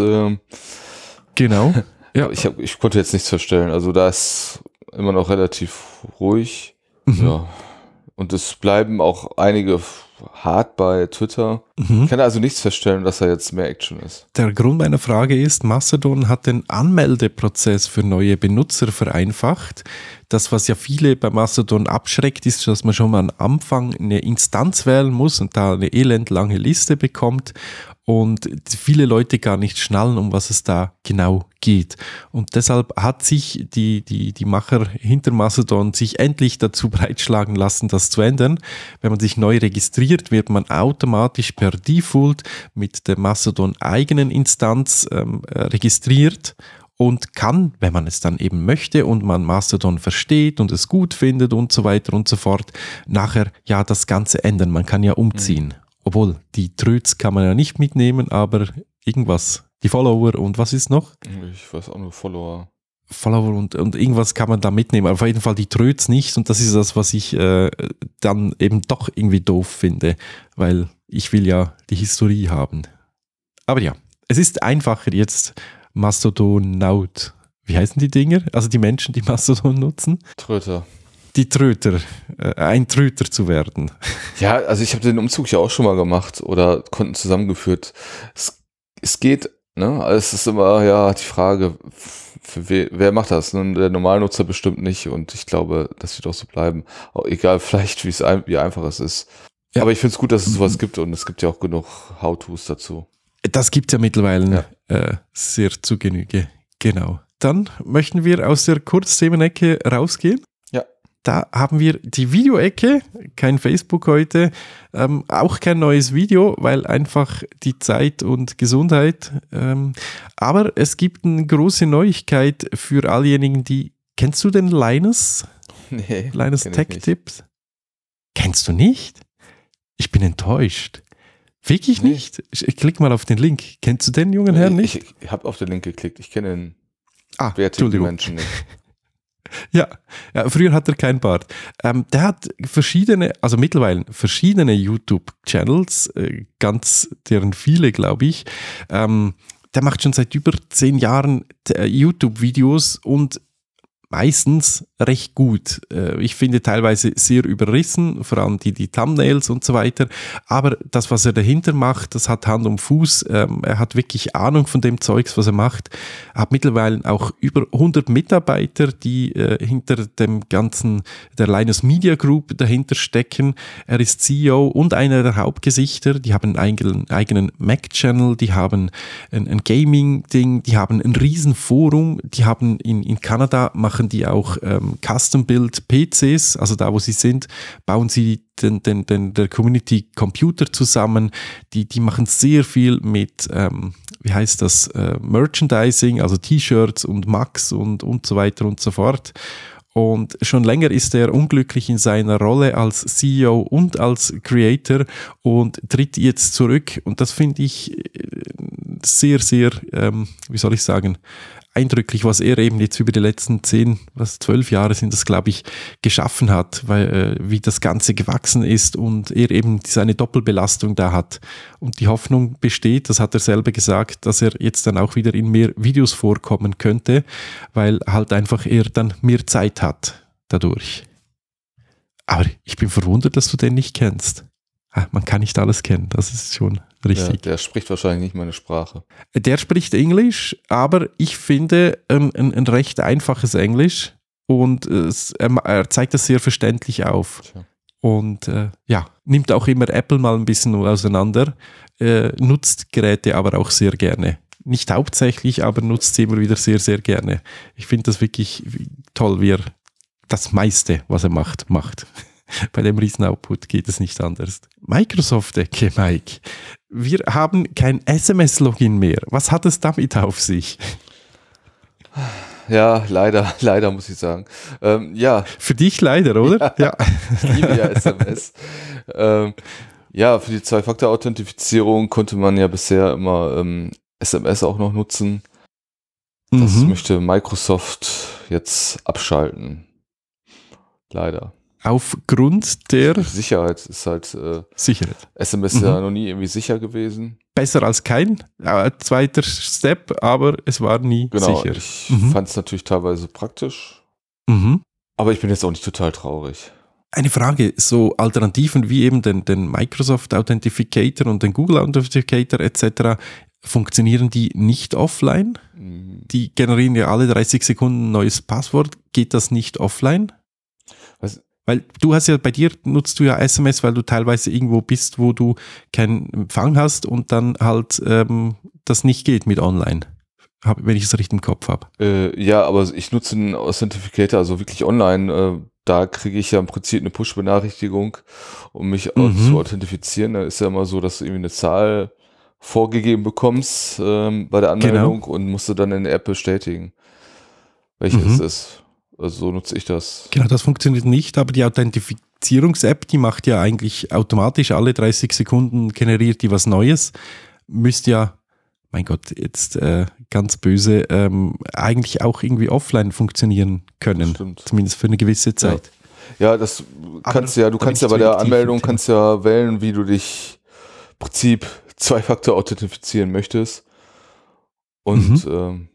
Genau. Ja. Ich konnte jetzt nichts feststellen. Also da ist immer noch relativ ruhig. Ja. Und es bleiben auch einige hart bei Twitter. Ich kann also nichts feststellen, dass da jetzt mehr Action ist. Der Grund meiner Frage ist, Mastodon hat den Anmeldeprozess für neue Benutzer vereinfacht. Das, was ja viele bei Mastodon abschreckt, ist, dass man schon mal am Anfang eine Instanz wählen muss und da eine elendlange Liste bekommt und viele Leute gar nicht schnallen, um was es da genau geht. Und deshalb hat sich die Macher hinter Mastodon sich endlich dazu breitschlagen lassen, das zu ändern. Wenn man sich neu registriert, wird man automatisch per Default mit der Mastodon eigenen Instanz registriert und kann, wenn man es dann eben möchte und man Mastodon versteht und es gut findet und so weiter und so fort, nachher ja das Ganze ändern. Man kann ja umziehen. Obwohl, die Tröts kann man ja nicht mitnehmen, aber irgendwas. Die Follower und was ist noch? Ich weiß auch nur Follower und irgendwas kann man da mitnehmen. Aber auf jeden Fall die Tröts nicht. Und das ist das, was ich dann eben doch irgendwie doof finde, weil ich will ja die Historie haben. Aber ja, es ist einfacher jetzt Mastodonaut. Wie heißen die Dinger? Also die Menschen, die Mastodon nutzen? Tröter. Die Tröter, ein Tröter zu werden. Ja, also ich habe den Umzug ja auch schon mal gemacht oder Konten zusammengeführt. Es geht, ne? Es ist immer ja die Frage, wer macht das? Ne? Der Normalnutzer bestimmt nicht und ich glaube, das wird auch so bleiben. Auch egal vielleicht, wie einfach es ist. Ja. Aber ich finde es gut, dass es sowas gibt und es gibt ja auch genug How-Tos dazu. Das gibt es ja mittlerweile sehr zu Genüge. Genau. Dann möchten wir aus der Kurzthemenecke rausgehen. Ja. Da haben wir die Videoecke, kein Facebook heute, auch kein neues Video, weil einfach die Zeit und Gesundheit. Aber es gibt eine große Neuigkeit für allejenigen, die... Kennst du den Linus? Nee. Linus Tech Tips? Kennst du nicht? Ich bin enttäuscht. Wirklich nicht? Ich klick mal auf den Link. Kennst du den jungen Herrn nicht? Ich habe auf den Link geklickt. Ich kenne den bärtigen Menschen nicht. Ja, früher hat er keinen Bart. Der hat mittlerweile verschiedene YouTube-Channels, deren viele, glaube ich. Der macht schon seit über 10 Jahren YouTube-Videos und meistens recht gut. Ich finde teilweise sehr überrissen, vor allem die Thumbnails und so weiter. Aber das, was er dahinter macht, das hat Hand und Fuß. Er hat wirklich Ahnung von dem Zeugs, was er macht. Er hat mittlerweile auch über 100 Mitarbeiter, die hinter dem ganzen, der Linus Media Group dahinter stecken. Er ist CEO und einer der Hauptgesichter. Die haben einen eigenen Mac-Channel, die haben ein Gaming-Ding, die haben ein Riesenforum, die haben in Kanada machen die auch Custom-Build-PCs, also da, wo sie sind, bauen sie der Community Computer zusammen. Die machen sehr viel mit, Merchandising, also T-Shirts und Macs und so weiter und so fort. Und schon länger ist er unglücklich in seiner Rolle als CEO und als Creator und tritt jetzt zurück. Und das finde ich sehr, sehr, eindrücklich, was er eben jetzt über die letzten 12 Jahre sind das, glaube ich, geschaffen hat, weil wie das Ganze gewachsen ist und er eben seine Doppelbelastung da hat. Und die Hoffnung besteht, das hat er selber gesagt, dass er jetzt dann auch wieder in mehr Videos vorkommen könnte, weil halt einfach er dann mehr Zeit hat dadurch. Aber ich bin verwundert, dass du den nicht kennst. Man kann nicht alles kennen, das ist schon richtig. Ja, der spricht wahrscheinlich nicht meine Sprache. Der spricht Englisch, aber ich finde ein recht einfaches Englisch und er zeigt das sehr verständlich auf. Tja. Und nimmt auch immer Apple mal ein bisschen auseinander, nutzt Geräte aber auch sehr gerne. Nicht hauptsächlich, aber nutzt sie immer wieder sehr, sehr gerne. Ich finde das wirklich toll, wie er das meiste, was er macht. Bei dem Riesen-Output geht es nicht anders. Microsoft-Ecke, Mike. Wir haben kein SMS-Login mehr. Was hat es damit auf sich? Ja, leider muss ich sagen. Ja. Für dich leider, oder? Ja. Ich liebe ja SMS. Für die Zwei-Faktor-Authentifizierung konnte man ja bisher immer SMS auch noch nutzen. Das möchte Microsoft jetzt abschalten. Leider. Aufgrund der Sicherheit ist halt Sicherheit. SMS ja noch nie irgendwie sicher gewesen. Besser als kein zweiter Step, aber es war nie sicher. Ich fand es natürlich teilweise praktisch, aber ich bin jetzt auch nicht total traurig. Eine Frage, so Alternativen wie eben den Microsoft Authenticator und den Google Authenticator etc., funktionieren die nicht offline? Die generieren ja alle 30 Sekunden ein neues Passwort. Geht das nicht offline? Was? Weil du hast ja, bei dir nutzt du ja SMS, weil du teilweise irgendwo bist, wo du keinen Empfang hast und dann halt das nicht geht mit online, wenn ich es richtig im Kopf habe. Ja, aber ich nutze einen Authenticator, also wirklich online. Da kriege ich ja im Prinzip eine Push-Benachrichtigung, um mich zu authentifizieren. Da ist ja immer so, dass du irgendwie eine Zahl vorgegeben bekommst bei der Anmeldung und musst du dann in der App bestätigen, welche es ist. Also so nutze ich das. Genau, das funktioniert nicht, aber die Authentifizierungs-App, die macht ja eigentlich automatisch alle 30 Sekunden generiert die was Neues. Müsste ja, mein Gott, jetzt ganz böse, eigentlich auch irgendwie offline funktionieren können. Stimmt. Zumindest für eine gewisse Zeit. Ja, das kannst du kannst ja bei der Anmeldung kannst ja wählen, wie du dich im Prinzip Zwei-Faktor authentifizieren möchtest. Und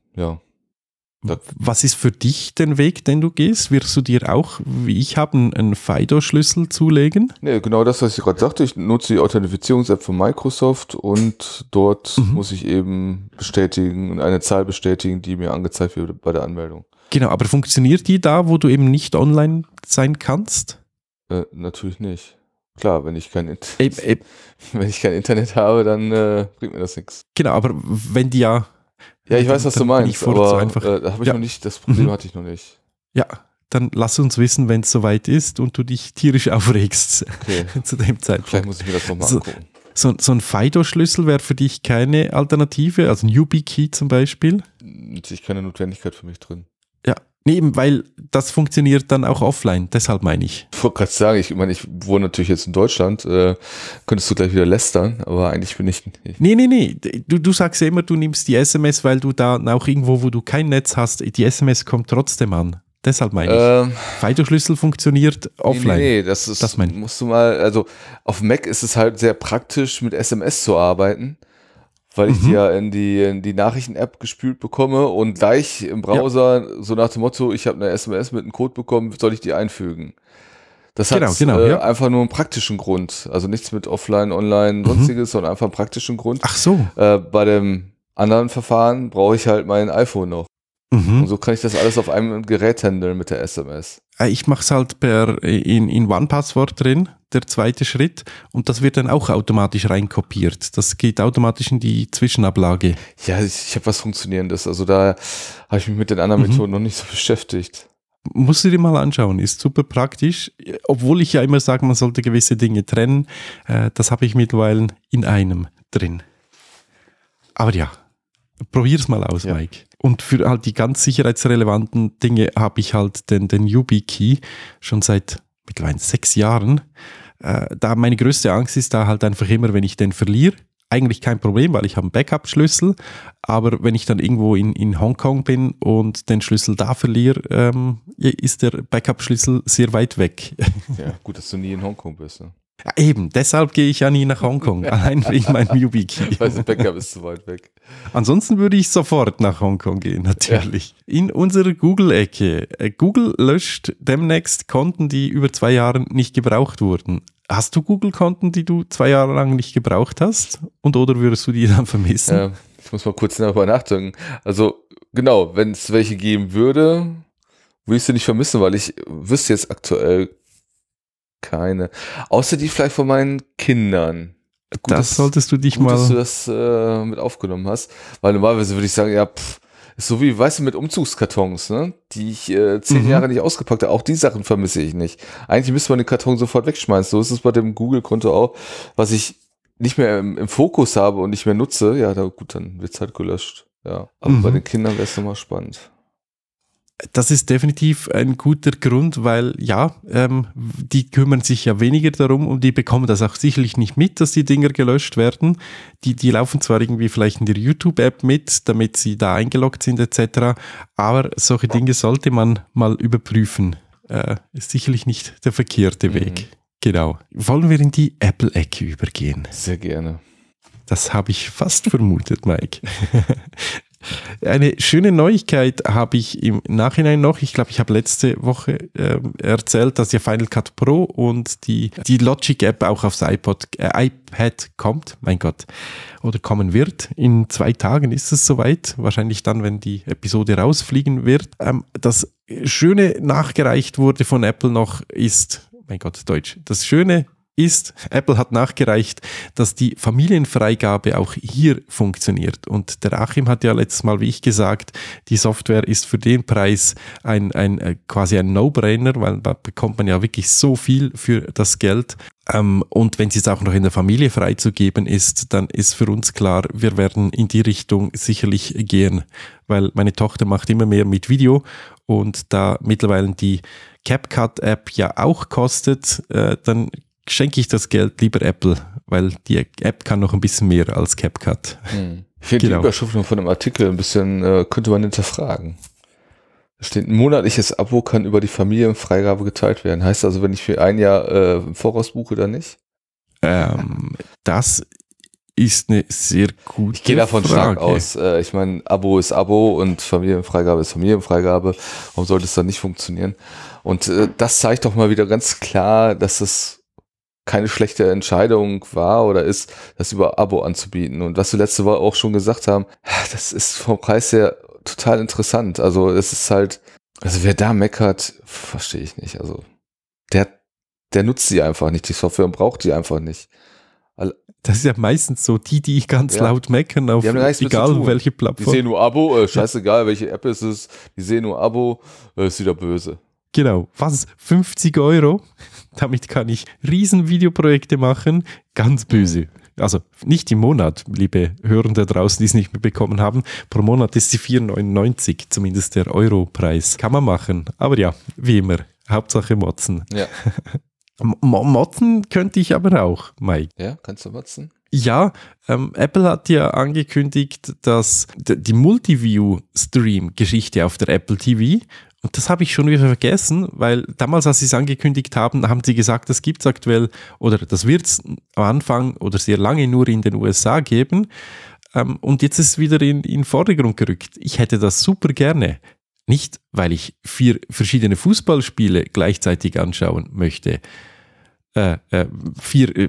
Was ist für dich der Weg, den du gehst? Wirst du dir auch, wie ich habe, einen FIDO-Schlüssel zulegen? Nee, genau das, was ich gerade sagte. Ich nutze die Authentifizierungs-App von Microsoft und dort muss ich eben bestätigen und eine Zahl bestätigen, die mir angezeigt wird bei der Anmeldung. Genau, aber funktioniert die da, wo du eben nicht online sein kannst? Natürlich nicht. Klar, wenn ich kein Internet habe, dann bringt mir das nichts. Genau, aber wenn die ja... Ja, ich weiß, was du meinst, aber so einfach. Da habe ich noch nicht, das Problem hatte ich noch nicht. Ja, dann lass uns wissen, wenn es soweit ist und du dich tierisch aufregst zu dem Zeitpunkt. Vielleicht muss ich mir das nochmal angucken. So ein FIDO-Schlüssel wäre für dich keine Alternative, also ein YubiKey zum Beispiel? Ich keine Notwendigkeit für mich drin. Ja, nee, eben, weil das funktioniert dann auch offline, deshalb meine ich. Ich wollte gerade sagen, ich wohne natürlich jetzt in Deutschland, könntest du gleich wieder lästern, aber eigentlich bin ich... Nee, du sagst ja immer, du nimmst die SMS, weil du da auch irgendwo, wo du kein Netz hast, die SMS kommt trotzdem an. Deshalb meine ich. FIDO-Schlüssel funktioniert offline. Nee, das musst du mal, also auf Mac ist es halt sehr praktisch, mit SMS zu arbeiten, weil ich die ja in die Nachrichten-App gespült bekomme und gleich im Browser, so nach dem Motto, ich habe eine SMS mit einem Code bekommen, soll ich die einfügen? Das hat einfach nur einen praktischen Grund. Also nichts mit Offline, Online, sonstiges, sondern einfach einen praktischen Grund. Ach so. Bei dem anderen Verfahren brauche ich halt mein iPhone noch. Und so kann ich das alles auf einem Gerät handeln mit der SMS. Ich mache es halt in OnePassword drin, der zweite Schritt. Und das wird dann auch automatisch reinkopiert. Das geht automatisch in die Zwischenablage. Ja, ich habe was Funktionierendes. Also da habe ich mich mit den anderen Methoden noch nicht so beschäftigt. Musst du dir mal anschauen, ist super praktisch, obwohl ich ja immer sage, man sollte gewisse Dinge trennen, das habe ich mittlerweile in einem drin. Aber ja, probier's mal aus, Mike. Und für halt die ganz sicherheitsrelevanten Dinge habe ich halt den YubiKey schon seit mittlerweile 6 Jahren. Da meine größte Angst ist da halt einfach immer, wenn ich den verliere, eigentlich kein Problem, weil ich habe einen Backup-Schlüssel, aber wenn ich dann irgendwo in Hongkong bin und den Schlüssel da verliere, ist der Backup-Schlüssel sehr weit weg. Ja, gut, dass du nie in Hongkong bist. Ne? Ja, eben, deshalb gehe ich ja nie nach Hongkong, allein wegen meinem YubiKey. Weil das Backup ist zu weit weg. Ansonsten würde ich sofort nach Hongkong gehen, natürlich. Ja. In unserer Google-Ecke. Google löscht demnächst Konten, die über 2 Jahre nicht gebraucht wurden. Hast du Google-Konten, die du 2 Jahre lang nicht gebraucht hast? Oder würdest du die dann vermissen? Ich muss mal kurz darüber nachdenken. Also genau, wenn es welche geben würde, würde ich sie nicht vermissen, weil ich wüsste jetzt aktuell keine. Außer die vielleicht von meinen Kindern. Gut, das solltest du dich gut, mal... dass du das mit aufgenommen hast. Weil normalerweise würde ich sagen, ja, ist so wie, weißt du, mit Umzugskartons, ne? Die ich 10 Jahre nicht ausgepackt habe. Auch die Sachen vermisse ich nicht. Eigentlich müsste man den Karton sofort wegschmeißen. So ist es bei dem Google-Konto auch. Was ich nicht mehr im Fokus habe und nicht mehr nutze, ja, dann wird es halt gelöscht. Ja. Aber bei den Kindern wäre es nochmal spannend. Das ist definitiv ein guter Grund, weil die kümmern sich ja weniger darum und die bekommen das auch sicherlich nicht mit, dass die Dinger gelöscht werden. Die laufen zwar irgendwie vielleicht in der YouTube-App mit, damit sie da eingeloggt sind etc., aber solche Dinge sollte man mal überprüfen. Ist sicherlich nicht der verkehrte Weg. Genau. Wollen wir in die Apple-Ecke übergehen? Sehr gerne. Das habe ich fast vermutet, Mike. Eine schöne Neuigkeit habe ich im Nachhinein noch. Ich glaube, ich habe letzte Woche erzählt, dass ja Final Cut Pro und die Logic-App auch aufs iPad kommt. Mein Gott. Oder kommen wird. In 2 Tagen ist es soweit. Wahrscheinlich dann, wenn die Episode rausfliegen wird. Das Schöne nachgereicht wurde von Apple noch ist, mein Gott, Deutsch. Das Schöne ist, Apple hat nachgereicht, dass die Familienfreigabe auch hier funktioniert. Und der Achim hat ja letztes Mal, wie ich gesagt, die Software ist für den Preis quasi ein No-Brainer, weil da bekommt man ja wirklich so viel für das Geld. Und wenn es jetzt auch noch in der Familie freizugeben ist, dann ist für uns klar, wir werden in die Richtung sicherlich gehen, weil meine Tochter macht immer mehr mit Video und da mittlerweile die CapCut-App ja auch kostet, dann schenke ich das Geld lieber Apple, weil die App kann noch ein bisschen mehr als CapCut. Ich finde die Überschrift von dem Artikel ein bisschen, könnte man hinterfragen. Da steht, ein monatliches Abo kann über die Familienfreigabe geteilt werden. Heißt also, wenn ich für 1 Jahr im Voraus buche, dann nicht? Das ist eine sehr gute Frage. Ich gehe davon stark aus. Ich meine, Abo ist Abo und Familienfreigabe ist Familienfreigabe. Warum sollte es dann nicht funktionieren? Und das zeigt doch mal wieder ganz klar, dass es keine schlechte Entscheidung war oder ist, das über Abo anzubieten. Und was wir letzte Woche auch schon gesagt haben, das ist vom Preis her total interessant. Also es ist halt, also wer da meckert, verstehe ich nicht. Also der nutzt sie einfach nicht, die Software, und braucht die einfach nicht. Das ist ja meistens so, die ganz laut meckern, auf egal welche Plattform. Die sehen nur Abo, scheißegal welche App es ist, die sehen nur Abo, ist wieder böse. Genau, was? 50 €? Damit kann ich riesen Videoprojekte machen, ganz böse. Also nicht im Monat, liebe Hörer da draußen, die es nicht mehr bekommen haben. Pro Monat ist sie 4,99, zumindest der Europreis. Kann man machen, aber ja, wie immer, Hauptsache motzen. Ja. Motzen könnte ich aber auch, Mike. Ja, kannst du motzen? Ja, Apple hat ja angekündigt, dass die Multiview-Stream-Geschichte auf der Apple TV Und das habe ich schon wieder vergessen, weil damals, als sie es angekündigt haben, haben sie gesagt, das gibt es aktuell oder das wird es am Anfang oder sehr lange nur in den USA geben. Und jetzt ist es wieder in den Vordergrund gerückt. Ich hätte das super gerne. Nicht, weil ich 4 verschiedene Fußballspiele gleichzeitig anschauen möchte. 4,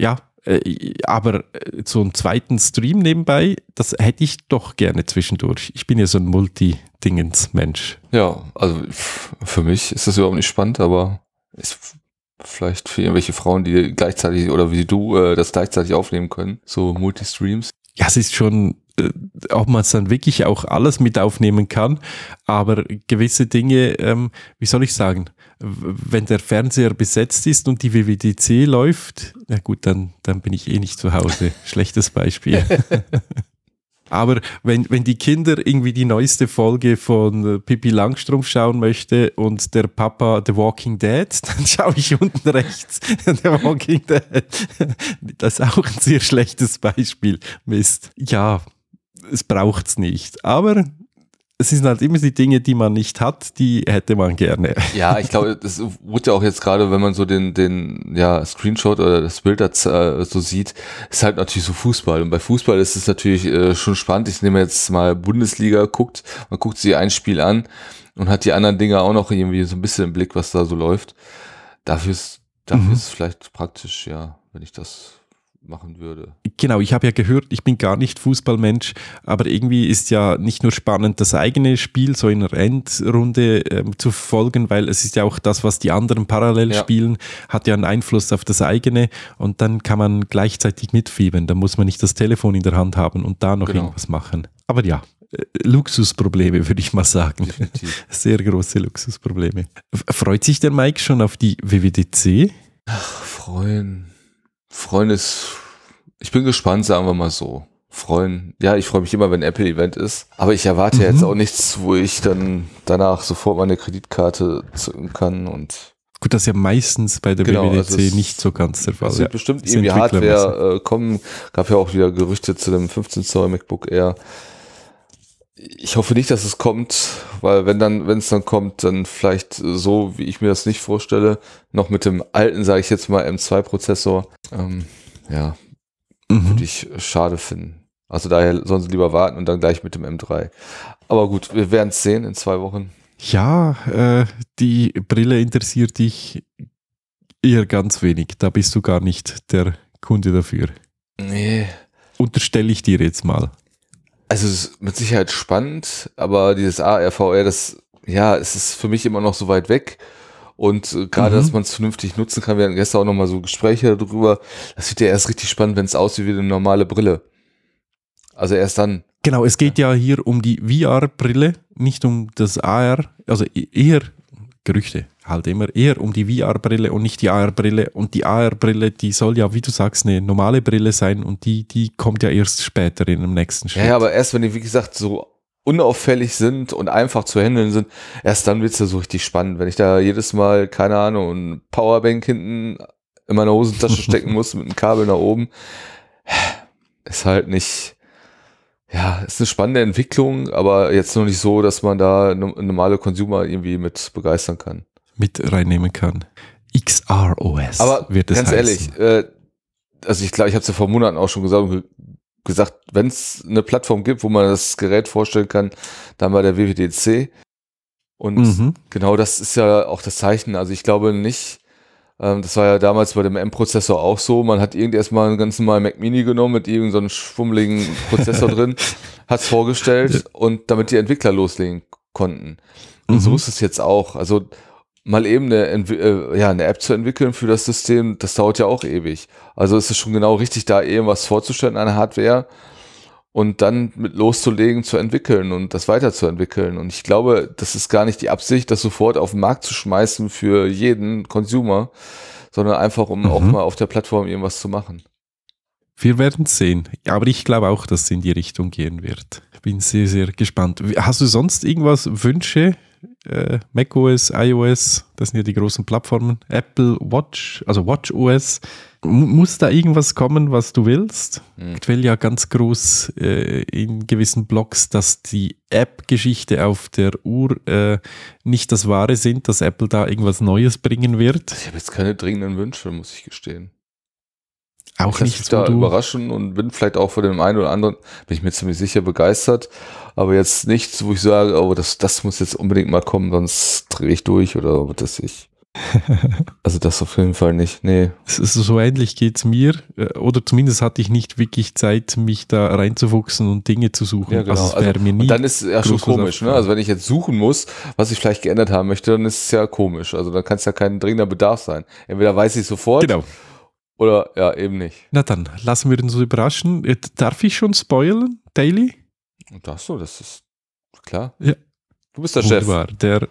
aber so einen zweiten Stream nebenbei, das hätte ich doch gerne zwischendurch. Ich bin ja so ein Multi-Dingens-Mensch. Ja, also für mich ist das überhaupt nicht spannend, aber ist vielleicht für irgendwelche Frauen, die gleichzeitig oder wie du das gleichzeitig aufnehmen können, so Multi-Streams. Ja, es ist schon, ob man es dann wirklich auch alles mit aufnehmen kann, aber gewisse Dinge, wie soll ich sagen, wenn der Fernseher besetzt ist und die WWDC läuft, na gut, dann bin ich eh nicht zu Hause. Schlechtes Beispiel. Aber wenn die Kinder irgendwie die neueste Folge von Pippi Langstrumpf schauen möchte und der Papa The Walking Dead, dann schaue ich unten rechts The Walking Dead. Das ist auch ein sehr schlechtes Beispiel. Mist. Ja, es braucht's nicht. Aber es sind halt immer die Dinge, die man nicht hat, die hätte man gerne. Ja, ich glaube, das wurde ja auch jetzt gerade, wenn man so den Screenshot oder das Bild so sieht, ist halt natürlich so Fußball. Und bei Fußball ist es natürlich schon spannend. Ich nehme jetzt mal Bundesliga, man guckt sich ein Spiel an und hat die anderen Dinge auch noch irgendwie so ein bisschen im Blick, was da so läuft. Dafür ist es vielleicht praktisch, ja, wenn ich das machen würde. Genau, ich habe ja gehört, ich bin gar nicht Fußballmensch, aber irgendwie ist ja nicht nur spannend, das eigene Spiel so in einer Endrunde zu verfolgen, weil es ist ja auch das, was die anderen parallel spielen, hat ja einen Einfluss auf das eigene und dann kann man gleichzeitig mitfiebern, da muss man nicht das Telefon in der Hand haben und da noch irgendwas machen. Aber ja, Luxusprobleme, würde ich mal sagen. Definitiv. Sehr große Luxusprobleme. Freut sich der Mike schon auf die WWDC? Ach, Freuen ist, ich bin gespannt, sagen wir mal so. Freuen, ja, ich freue mich immer, wenn Apple-Event ist, aber ich erwarte jetzt auch nichts, wo ich dann danach sofort meine Kreditkarte zücken kann und gut, das ist ja meistens bei der WWDC nicht so ganz der Fall. Es wird bestimmt irgendwie Hardware kommen, gab ja auch wieder Gerüchte zu dem 15 Zoll MacBook Air. Ich hoffe nicht, dass es kommt, weil wenn es dann kommt, dann vielleicht so, wie ich mir das nicht vorstelle, noch mit dem alten, sage ich jetzt mal, M2-Prozessor. Würde ich schade finden. Also daher sollen sie lieber warten und dann gleich mit dem M3. Aber gut, wir werden es sehen in 2 Wochen. Ja, die Brille interessiert dich eher ganz wenig. Da bist du gar nicht der Kunde dafür. Nee. Unterstelle ich dir jetzt mal. Also es ist mit Sicherheit spannend, aber dieses AR, VR, es ist für mich immer noch so weit weg. Und gerade, dass man es vernünftig nutzen kann, wir hatten gestern auch nochmal so Gespräche darüber, das wird ja erst richtig spannend, wenn es aussieht wie eine normale Brille. Also erst dann. Genau, es geht ja hier um die VR-Brille, nicht um das AR, also eher Gerüchte, halt immer eher um die VR-Brille und nicht die AR-Brille. Und die AR-Brille, die soll ja, wie du sagst, eine normale Brille sein und die kommt ja erst später in dem nächsten Schritt. Ja, aber erst wenn die, wie gesagt, so unauffällig sind und einfach zu handeln sind, erst dann wird es ja so richtig spannend. Wenn ich da jedes Mal, keine Ahnung, ein Powerbank hinten in meiner Hosentasche stecken muss mit einem Kabel nach oben, ist halt nicht, ja, ist eine spannende Entwicklung, aber jetzt noch nicht so, dass man da normale Consumer irgendwie mit begeistern kann. Mit reinnehmen kann. XR-OS aber wird es ganz heißen. Ehrlich, also ich glaube, ich habe es ja vor Monaten auch schon gesagt, wenn es eine Plattform gibt, wo man das Gerät vorstellen kann, dann bei der WWDC. Und genau das ist ja auch das Zeichen. Also ich glaube nicht, das war ja damals bei dem M-Prozessor auch so, man hat erstmal einen ganz normalen Mac Mini genommen mit irgendeinem so schwummeligen Prozessor drin, hat es vorgestellt und damit die Entwickler loslegen konnten. Und so ist es jetzt auch. Also mal eben eine App zu entwickeln für das System, das dauert ja auch ewig. Also ist es schon genau richtig, da eben was vorzustellen an Hardware und dann mit loszulegen, zu entwickeln und das weiterzuentwickeln. Und ich glaube, das ist gar nicht die Absicht, das sofort auf den Markt zu schmeißen für jeden Consumer, sondern einfach, um auch mal auf der Plattform irgendwas zu machen. Wir werden es sehen. Aber ich glaube auch, dass es in die Richtung gehen wird. Bin sehr, sehr gespannt. Hast du sonst irgendwas, Wünsche macOS, iOS, das sind ja die großen Plattformen, Apple Watch, also WatchOS. Muss da irgendwas kommen, was du willst? Aktuell ja ganz groß in gewissen Blogs, dass die App-Geschichte auf der Uhr nicht das Wahre sind, dass Apple da irgendwas Neues bringen wird. Ich habe jetzt keine dringenden Wünsche, muss ich gestehen. Auch ich nicht mich so. da überraschen und bin vielleicht auch von dem einen oder anderen, bin ich mir ziemlich sicher, begeistert. Aber jetzt nichts, wo ich sage, oh, das muss jetzt unbedingt mal kommen, sonst drehe ich durch oder was weiß ich. Also das auf jeden Fall nicht, nee. So ähnlich geht es mir, oder zumindest hatte ich nicht wirklich Zeit, mich da reinzufuchsen und Dinge zu suchen. Ja, genau. Also mir nie und dann ist es ja schon komisch, ne? Also wenn ich jetzt suchen muss, was ich vielleicht geändert haben möchte, dann ist es ja komisch. Also dann kann es ja kein dringender Bedarf sein. Entweder weiß ich sofort, genau. Oder ja, eben nicht. Na dann, lassen wir uns so überraschen. Darf ich schon spoilern, Daily? Ach so, das ist klar. Ja. Du bist der Wunderbar. Chef.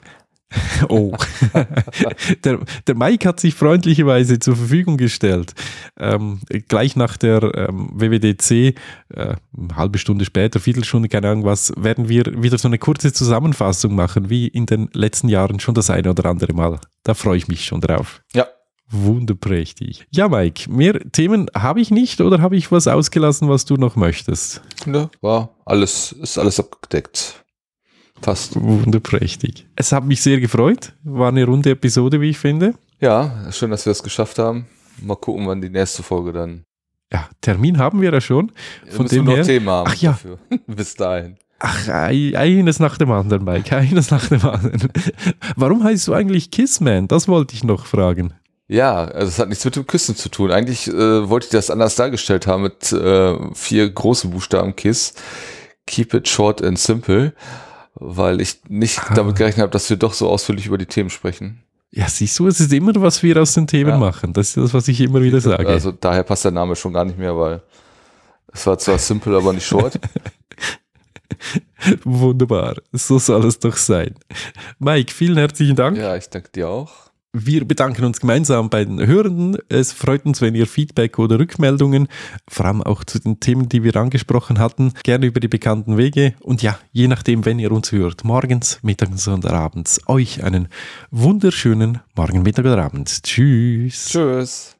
Der Mike hat sich freundlicherweise zur Verfügung gestellt. Gleich nach der WWDC, eine halbe Stunde später, Viertelstunde, keine Ahnung was, werden wir wieder so eine kurze Zusammenfassung machen, wie in den letzten Jahren schon das eine oder andere Mal. Da freue ich mich schon drauf. Ja. Wunderprächtig. Ja, Mike, mehr Themen habe ich nicht oder habe ich was ausgelassen, was du noch möchtest? Ja, ist alles abgedeckt. Fast. Wunderprächtig. Es hat mich sehr gefreut. War eine runde Episode, wie ich finde. Ja, schön, dass wir es geschafft haben. Mal gucken, wann die nächste Folge dann. Ja, Termin haben wir ja schon. Von dem wir her. noch Thema haben. Ach ja. Dafür. Bis dahin. Ach, eines nach dem anderen, Mike. Eines nach dem anderen. Warum heißt du eigentlich Kissman? Das wollte ich noch fragen. Ja, also es hat nichts mit dem Küssen zu tun. Eigentlich wollte ich das anders dargestellt haben mit 4 großen Buchstaben KISS. Keep it short and simple. Weil ich nicht damit gerechnet habe, dass wir doch so ausführlich über die Themen sprechen. Ja, siehst du, es ist immer, was wir aus den Themen machen. Das ist das, was ich immer wieder sage. Also daher passt der Name schon gar nicht mehr, weil es war zwar simple, aber nicht short. Wunderbar, so soll es doch sein. Mike, vielen herzlichen Dank. Ja, ich danke dir auch. Wir bedanken uns gemeinsam bei den Hörenden. Es freut uns, wenn ihr Feedback oder Rückmeldungen, vor allem auch zu den Themen, die wir angesprochen hatten, gerne über die bekannten Wege. Und ja, je nachdem, wenn ihr uns hört, morgens, mittags oder abends, euch einen wunderschönen Morgen, Mittag oder Abend. Tschüss. Tschüss.